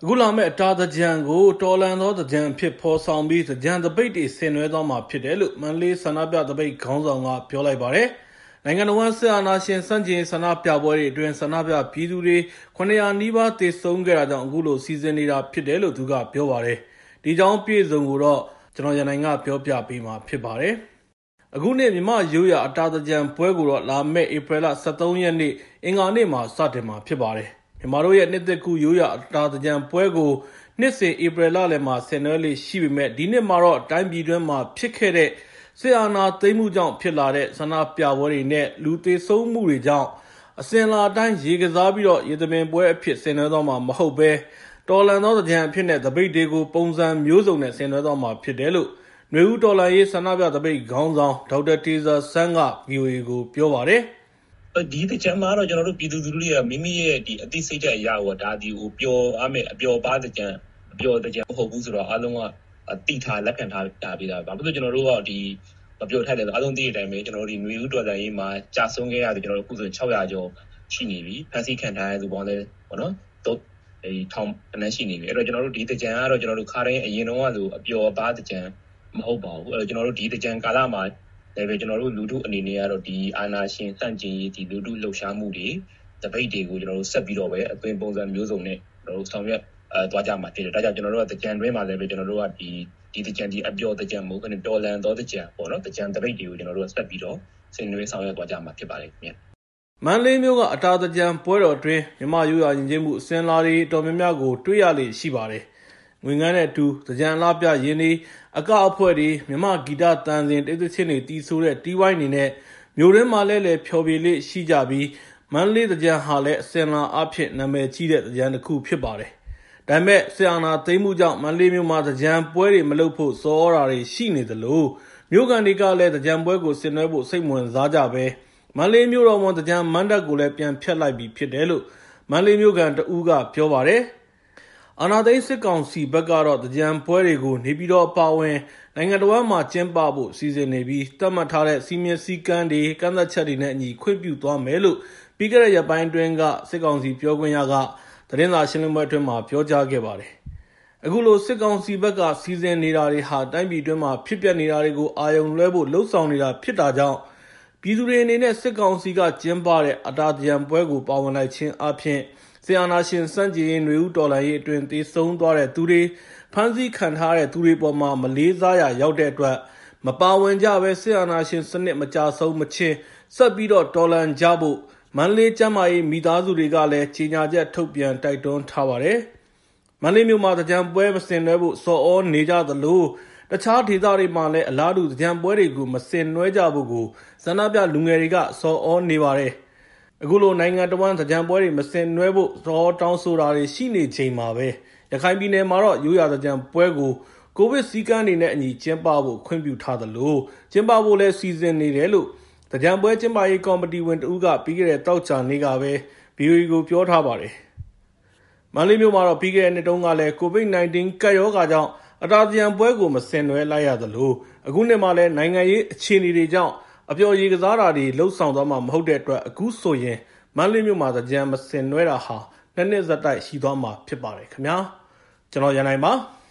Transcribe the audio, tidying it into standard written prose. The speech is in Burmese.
အခုလာမယ့်အတာသင်္ကြန်ကိုတော်လှန်သောသင်္ကြန်အဖြစ်ဖော်ဆောင်ပြီးသင်္ကြန်သပိတ်တွေဆင်နွှဲသွားမှာဖြစ်တယ်လို့မန္တလေးဆန္ဒပြသပိတ်ခေါင်းဆောင်ကပြောလိုက်ပါတယ်။နိုင်ငံတော်ဝန်စစ်အာဏာရှင်စန့်ကျင်ဆန္ဒပြပွဲတွေအတွင်းဆန္ဒပြပြည်သူတွေ900နီးပါးသေဆုံးခဲ့တာကြောင့်အခုလိုစီစဉ်နေတာဖြစ်တယ်လို့သူကပြောပါတယ်။ဒီကြောင်းပြည့်စုံကိုတော့ကျွန်တော်ရန်နိုင်ကပြောပြပေးမှာဖြစ်ပါတယ်။အခုနေ့မြမရိုးရအတာသင်္ကြန်ပွဲကိုတော့လာမယ့်ဧပြီလ23ရက်နေ့အင်္ဂါနေ့မှာစတင်မှာဖြစ်ပါတယ်။မြန်မာတို့ရဲ့နှစ်သက်ကူရိုးရအတာသင်္ကြန်ပွဲကိုနှစ်စဉ်ဧပြီလလယ်မှာဆင်နွှဲလေရှိပေမဲ့ဒီနှစ်မှာတော့တိုင်းပြည်တွင်းမှာဖြစ်ခဲ့တဲ့စစ်အာဏာသိမ်းမှုကြောင့်ဖြစ်လာတဲ့ဆန္ဒပြပွဲတွေနဲ့လူသေဆုံးမှုတွေကြောင့်အစဉ်လာတိုင်းရေကစားပြီးတော့ရေသမင်ပွဲအဖြစ်ဆင်နွှဲသွားမှာမဟုတ်ဘဲတော်လန်သောသင်္ကြန်အဖြစ်နဲ့သပိတ်တွေကိုပုံစံမျိုးစုံနဲ့ဆင်နွှဲသွားမှာဖြစ်တယ်လို့နွေဦးတော်လှန်ရေးဆန္ဒပြသပိတ်ခေါင်းဆောင်ဒေါက်တာတေဇာဆန်းက VOA ကိုပြောပါတယ်ဒီတကြံမှာတော့ကျွန်တော်တို့ပြည်သူလူထုတွေကမိမိရဲ့ဒီအသိစိတ်ဓာတ်အရာကိုဒါဒီကိုပျော်အားမဲ့အပျော်ပါတကြံအပျော်တကြံမဟုတ်ဘူးဆိုတော့အားလုံးကတိထားလက်ခံထားတာပြီးတာဘာဖြစ်လို့ကျွန်တော်တို့ကဒီမပျော်ထိုက်တယ်ဆိုအားလုံးသိတဲ့အတိုင်းပဲကျွန်တော်တို့ဒီနွေဦးတော်လှန်ရေးမှာကြာဆုံးခဲ့ရတယ်ကျွန်တော်တို့အခုဆို600ကျော်ရှိနေပြီဖန်ဆီးခံထားရသူပေါင်းလဲပေါ့နော်တော့ထောင်အနှံ့ရှိနေပြီအဲ့တော့ကျွန်တော်တို့ဒီတကြံကတော့ကျွန်တော်တို့ခါတိုင်းအရင်တော့ကဆိုအပျော်ပါတကြံမဟုတ်ပါဘူးအဲ့တော့ကျွန်တော်တို့ဒီတကြံကာလမှာလည်းပဲကျွန်တော်တို့လူထုအနေနဲ့ကတော့ဒီအာဏာရှင်စန့်ကျင်ရေးဒီလူထုလှုပ်ရှားမှုတွေတပိတ်တွေကိုကျွန်တော်တို့ဆက်ပြီးတော့ပဲအသွင်ပုံစံမျိုးစုံနဲ့ကျွန်တော်တို့ဆောင်ရွက်သွားကြမှာဖြစ်တယ်ဒါကြောင့်ကျွန်တော်တို့ကတကြံတွင်းမှာလည်းပဲကျွန်တော်တို့ကဒီတကြံဒီအပျော်တကြံမဟုတ်ဘူးတော်လန်သောတကြံပေါ့နော်တကြံတပိတ်တွေကိုကျွန်တော်တို့ကဆက်ပြီးတော့ဆင်နွှဲဆောင်ရွက်သွားကြမှာဖြစ်ပါတယ်ခင်ဗျမန္တလေးမြို့ကအတာသင်္ကြန်ပွဲတော်တွင်မြမရိုးရာယဉ်ကျေးမှုအစဉ်လာတွေတော်များများကိုတွေ့ရလေရှိပါတယ်ငွေငန်းတဲ့အတူသင်္ကြန်လားပြရင်းတွေအကအဖွဲ့တွေမြမဂီတတန်စင်တေးသချင်းတွေတီးဆိုးတဲ့တီးဝိုင်းတွေနဲ့မြို့ရင်းမှာလည်းဖျော်ဖြေလေးရှိကြပြီးမန္တလေးသင်္ကြန်ဟာလည်းအစဉ်လာအဖြစ်နာမည်ကြီးတဲ့သင်္ကြန်တစ်ခုဖြစ်ပါတယ်။ဒါပေမဲ့ဆရာနာသိမ်းမှုကြောင့်မန္တလေးမြို့မှာသင်္ကြန်ပွဲတွေမလုပ်ဖို့စောတာတွေရှိနေသလိုမြို့ကန်တွေကလည်းသင်္ကြန်ပွဲကိုဆင်နွှဲဖို့စိတ်ဝင်စားကြပဲမန္တလေးမြို့တော်ဝန်သင်္ကြန်မဏ္ဍပ်ကိုလည်းပြန်ဖျက်လိုက်ပြီးဖြစ်တယ်လို့မန္တလေးမြို့ကန်တဦးကပြောပါတယ်။အာဏာသိမ်းစစ်ကောင်စီဘက်ကတော့သင်္ကြန်ပွဲတွေကိုနေပြည်တော်အပါအဝင်နိုင်ငံတော်မှာကျင်းပဖို့စီစဉ်နေပြီးသတ်မှတ်ထားတဲ့စီမင်းစည်းကမ်းတွေကန့်သက်ချက်တွေနဲ့အညီခွင့်ပြုသွားမယ်လို့ပြီးခဲ့တဲ့ရက်ပိုင်းအတွင်းကစစ်ကောင်စီပြောခွင့်ရကသတင်းစာရှင်းလင်းပွဲအတွင်းမှာပြောကြားခဲ့ပါတယ်။အခုလိုစစ်ကောင်စီဘက်ကစီစဉ်နေတာတွေဟာတိုင်းပြည်အတွင်းမှာဖြစ်ပျက်နေတာတွေကိုအာရုံလွှဲဖို့လှုံ့ဆော်နေတာဖြစ်တာကြောင့်ပြည်သူတွေအနေနဲ့စစ်ကောင်စီကကျင်းပတဲ့အတာသင်္ကြန်ပွဲကိုပါဝင်လိုက်ခြင်းအပြင်ဆီအာနာရှင်စန့်ကျင်ရေးနွေဦးတော်လှန်ရေးအတွင်သေဆုံးသွားတဲ့သူတွေဖမ်းဆီးခံထားတဲ့သူတွေပေါ်မှာမလေးစားရရောက်တဲ့အတွက်မပါဝင်ကြပဲဆီအာနာရှင်စနစ်မကြဆုံးမချင်းဆက်ပြီးတော့တော်လှန်ကြဖို့မန္တလေးကျမ်းမာရေးမိသားစုတွေကလည်းကြေညာချက်ထုတ်ပြန်တိုက်တွန်းထားပါတယ်။မန္တလေးမြို့မှာသင်္ကြန်ပွဲမဆင်နွှဲဖို့စော်ဩနေကြသလိုတခြားဒေသတွေမှာလည်းအလားတူသင်္ကြန်ပွဲတွေကိုမဆင်နွှဲကြဖို့ကိုဆန္ဒပြလူငယ်တွေကစော်ဩနေပါတယ်။အခုလိုနိုင်ငံတော်ဝန်သင်္ကြန်ပွဲတွေမဆင်နွှဲဖို့စော်တောင်းဆိုတာတွေရှိနေချိန်မှာပဲရခိုင်ပြည်နယ်မှာတော့ရိုးရာသင်္ကြန်ပွဲကိုကိုဗစ်စည်းကမ်းတွေနဲ့အညီကျင်းပဖို့ခွင့်ပြုထားသလိုကျင်းပဖို့လည်းစီစဉ်နေတယ်လို့သင်္ကြန်ပွဲကျင်းပရေးကော်မတီဝင်တဦးကပြီးခဲ့တဲ့တောက်ချာနေ့ကပဲ VOA ကိုပြောထားပါတယ်။မန္တလေးမြို့မှာတော့ပြီးခဲ့တဲ့နှစ်တုန်းကလည်း COVID-19 ကပ်ရောဂါကြောင့်အတာသင်္ကြန်ပွဲကိုမဆင်နွှဲလိုက်ရသလိုအခုနှစ်မှာလည်းနိုင်ငံရေးအခြေအနေတွေကြောင့်အပျော်ရေကစားတာတွေလှုပ်ဆောင်သွားမှာမဟုတ်တဲ့အတွက်အခုဆိုရင်မန္တလေးမြို့မှာသင်္ကြန်မဆင်နွှဲတာဟာ2နှစ်ဆက်တိုက်ရှိသွားမှာဖြစ်ပါတယ်ခင်ဗျာကျွန်တော်ရန်နိုင်ပါ